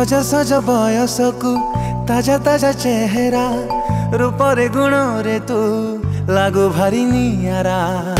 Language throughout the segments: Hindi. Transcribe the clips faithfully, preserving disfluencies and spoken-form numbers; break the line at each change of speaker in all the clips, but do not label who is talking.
सजा सजा बयस को ताजा ताजा चेहरा रूपरे गुण रे तू लागू भारी नियारा।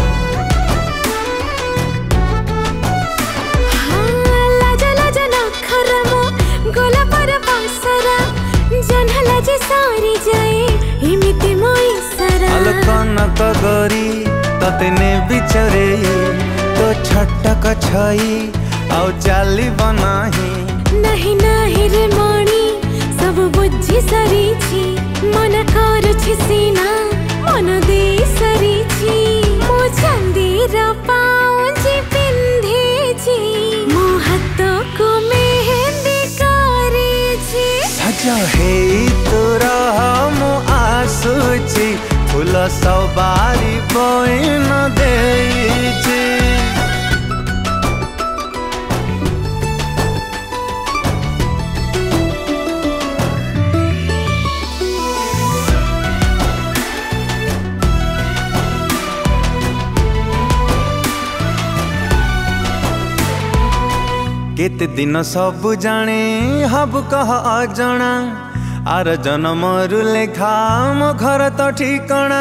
लाजा लाजा नखरा मो गोला पर पासरा जन्हला जे सारी जाए इमिति मोई सारा।
अलकनक गरी तते ने बिचरे तो छटक छई आउ चाली बनाही।
नहीं नहीं रे मणि सब बुझी सरी छी मन करुछि सीना मन दे सरी छी। मो चंदीर पाउजी पिंधे छी मो हाथ को मेहंदी करे छी।
सजा हे तोरा मो आसुची फूल सवारी बइन देछि। केते दिन सब जाने हब कह अजणा आर जन्म रु लेखा मो घर तो ठिकणा।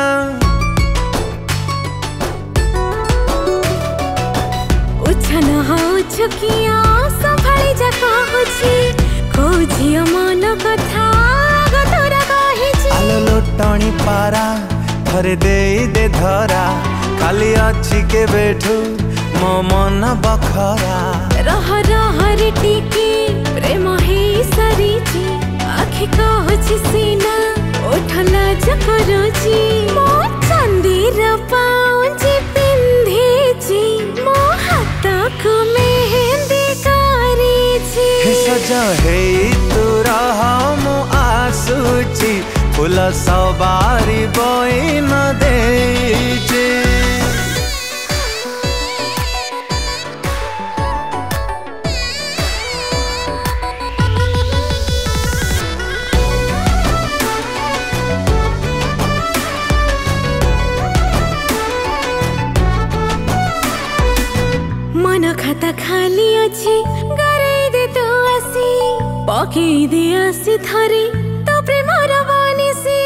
उछन हो छुकिया संभाली जा कहूची को झियो मन कथा गतरा कहिची।
आलो लोटणी पारा थरे दे दे धरा खाली अच्छी के बैठू मो मन बखरा।
रह रह रे टिकी प्रेम हे सरीची आखि कहूची सीना ओठला जकरुची। मो चंदीर पाउजी पिंधेची मो हाथ को मेहंदी करेची।
सजा हे तोरा मो आसुची फूल सवारी बइन देछि।
मन खाता खाली अच्छी गरे दे तो आसी पके दे आसी थरी तो प्रेम रवानी सी।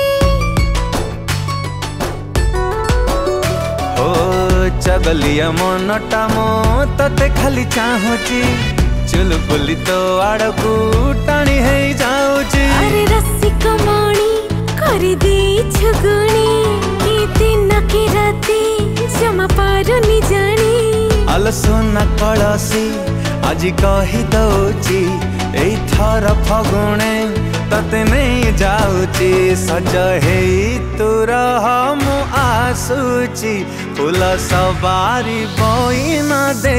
ओ चगलिया मनटा मो तते खाली चाहुची चुलबुली तो आड़कू टाणी है जाऊची।
अरे रस्सी कमाणी कर दे छगुणी की दिन की राती जमा पारुनी जानी।
आल सोना कलसी आज कही दौची एई थर फगुणे तते नहीं जाऊची। सज हे तोरा मो आसुची फूल सवारी बइन दे।